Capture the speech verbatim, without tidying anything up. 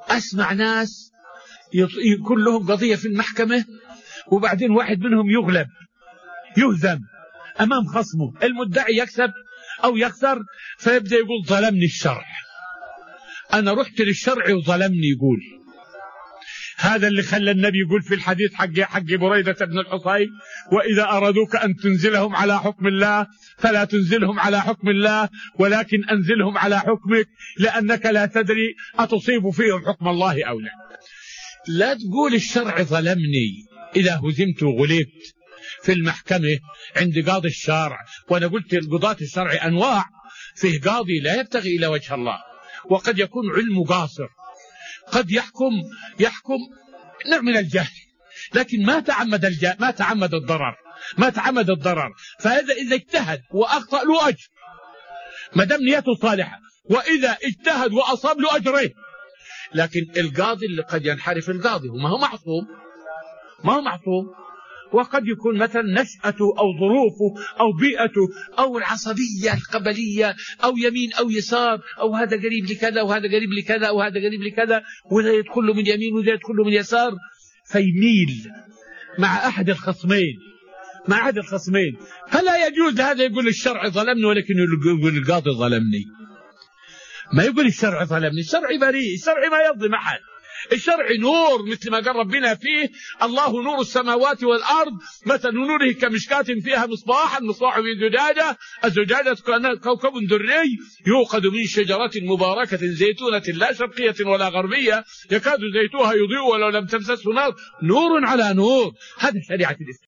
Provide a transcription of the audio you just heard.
أسمع ناس يكون لهم قضية في المحكمة وبعدين واحد منهم يغلب يهزم أمام خصمه، المدعي يكسب أو يخسر، فيبدأ يقول ظلمني الشرع، أنا رحت للشرع وظلمني. يقول هذا اللي خلى النبي يقول في الحديث حق حق بريدة بن الحصين: وإذا أرادوك أن تنزلهم على حكم الله فلا تنزلهم على حكم الله ولكن أنزلهم على حكمك، لأنك لا تدري أتصيب فيهم حكم الله أو لا. لا تقول الشرع ظلمني إذا هزمت وغلبت في المحكمة عند قاضي الشرع. وأنا قلت القضاة الشرع أنواع، فيه قاضي لا يبتغي إلى وجه الله وقد يكون علمه قاصر، قد يحكم يحكم نوع من الجهل، لكن ما تعمد الجهل، ما تعمد الضرر ما تعمد الضرر فهذا إذا اجتهد وأخطأ له أجر ما دام نيته صالحة، وإذا اجتهد وأصاب له أجره. لكن القاضي اللي قد ينحرف القاضي وما هو معصوم ما هو معصوم وقد يكون مثلا نشأته أو ظروفه أو بيئته أو العصبية القبلية أو يمين أو يسار، أو هذا قريب لكذا وهذا قريب لكذا وهذا قريب لكذا، وذا يدخل له من يمين وذا يدخل له من يسار، فيميل مع أحد الخصمين مع أحد الخصمين فلا يجوز هذا يقول الشرع ظلمني ولكن يقول القاضي ظلمني. ما يقول الشرع ظلمني، الشرع بريء، الشرع ما يظلم أحد، الشرع نور مثل ما قال ربنا فيه: الله نور السماوات والأرض مثل نوره كمشكاة فيها مصباح، المصباح في زجاجة، الزجاجة كوكب دري يوقد من شجرة مباركة زيتونة لا شرقية ولا غربية يكاد زيتها يضيء ولو لم تمسسه نار، نور على نور. هذا شريعة الإسلام.